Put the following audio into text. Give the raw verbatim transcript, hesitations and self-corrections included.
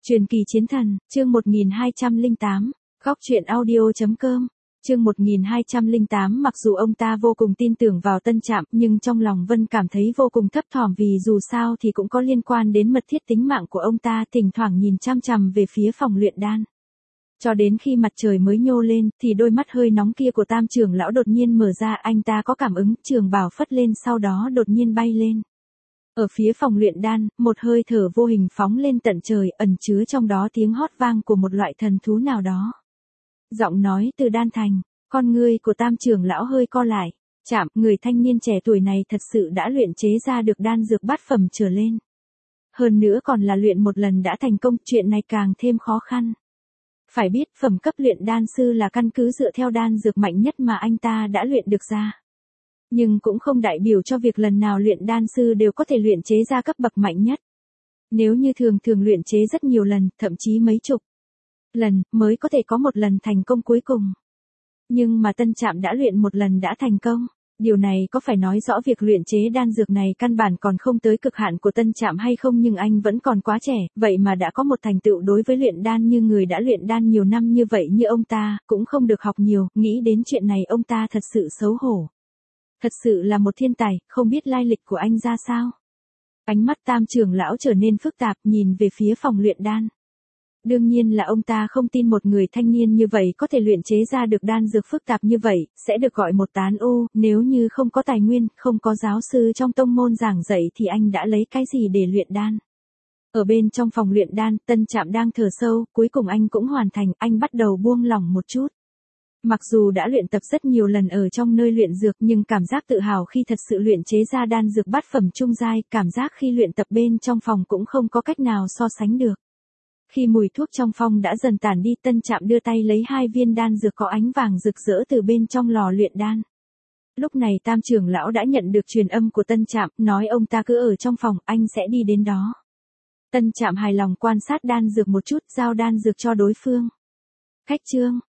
Truyền kỳ chiến thần, chương một nghìn hai trăm lẻ tám, góc truyện audio chấm com, chương một nghìn hai trăm lẻ tám. Mặc dù ông ta vô cùng tin tưởng vào Tân Trạm, nhưng trong lòng Vân cảm thấy vô cùng thấp thỏm vì dù sao thì cũng có liên quan đến mật thiết tính mạng của ông ta, thỉnh thoảng nhìn chăm chằm về phía phòng luyện đan. Cho đến khi mặt trời mới nhô lên, thì đôi mắt hơi nóng kia của Tam trưởng lão đột nhiên mở ra, anh ta có cảm ứng, trường bào phất lên sau đó đột nhiên bay lên. Ở phía phòng luyện đan, một hơi thở vô hình phóng lên tận trời, ẩn chứa trong đó tiếng hót vang của một loại thần thú nào đó. Giọng nói từ đan thành, con ngươi của Tam trưởng lão hơi co lại. Chạm, người thanh niên trẻ tuổi này thật sự đã luyện chế ra được đan dược bát phẩm trở lên. Hơn nữa còn là luyện một lần đã thành công, chuyện này càng thêm khó khăn. Phải biết phẩm cấp luyện đan sư là căn cứ dựa theo đan dược mạnh nhất mà anh ta đã luyện được ra. Nhưng cũng không đại biểu cho việc lần nào luyện đan sư đều có thể luyện chế ra cấp bậc mạnh nhất. Nếu như thường thường luyện chế rất nhiều lần, thậm chí mấy chục lần, mới có thể có một lần thành công cuối cùng. Nhưng mà Tân Trạm đã luyện một lần đã thành công. Điều này có phải nói rõ việc luyện chế đan dược này căn bản còn không tới cực hạn của Tân Trạm hay không, nhưng anh vẫn còn quá trẻ, vậy mà đã có một thành tựu đối với luyện đan như người đã luyện đan nhiều năm như vậy như ông ta, cũng không được học nhiều, nghĩ đến chuyện này ông ta thật sự xấu hổ. Thật sự là một thiên tài, không biết lai lịch của anh ra sao. Ánh mắt Tam trưởng lão trở nên phức tạp, nhìn về phía phòng luyện đan. Đương nhiên là ông ta không tin một người thanh niên như vậy có thể luyện chế ra được đan dược phức tạp như vậy, sẽ được gọi một tán ô, nếu như không có tài nguyên, không có giáo sư trong tông môn giảng dạy thì anh đã lấy cái gì để luyện đan. Ở bên trong phòng luyện đan, Tân Trạm đang thở sâu, cuối cùng anh cũng hoàn thành, anh bắt đầu buông lỏng một chút. Mặc dù đã luyện tập rất nhiều lần ở trong nơi luyện dược nhưng cảm giác tự hào khi thật sự luyện chế ra đan dược bát phẩm trung giai, cảm giác khi luyện tập bên trong phòng cũng không có cách nào so sánh được. Khi mùi thuốc trong phòng đã dần tản đi, Tân Trạm đưa tay lấy hai viên đan dược có ánh vàng rực rỡ từ bên trong lò luyện đan. Lúc này Tam trưởng lão đã nhận được truyền âm của Tân Trạm, nói ông ta cứ ở trong phòng, anh sẽ đi đến đó. Tân Trạm hài lòng quan sát đan dược một chút, giao đan dược cho đối phương. Khách trương,